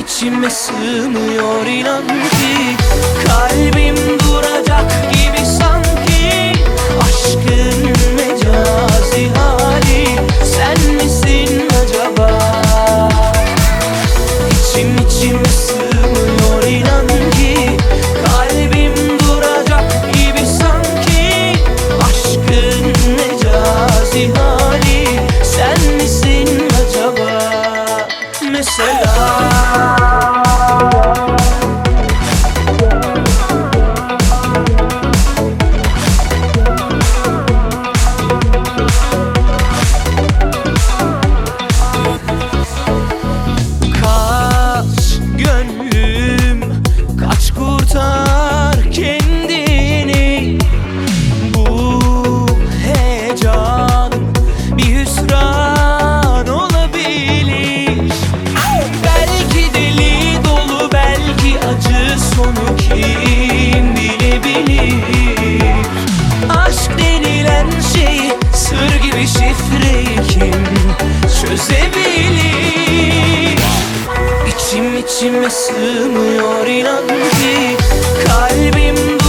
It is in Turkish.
içime sığmıyor inan ki. Kalbim duracak gibi sanki. Aşkın mecazi hali sen misin acaba? İçime sığmıyor inan ki. Kalbim duracak gibi sanki. Aşkın mecazi hali sen misin acaba? Mesela kurtar kendini. Bu heyecan bir hüsran olabilir. Belki deli dolu, belki acı sonu kim bilebilir. Aşk denilen şey sır gibi, şifreyi kim çözebilir? İçime sığmıyor inan ki. Kalbim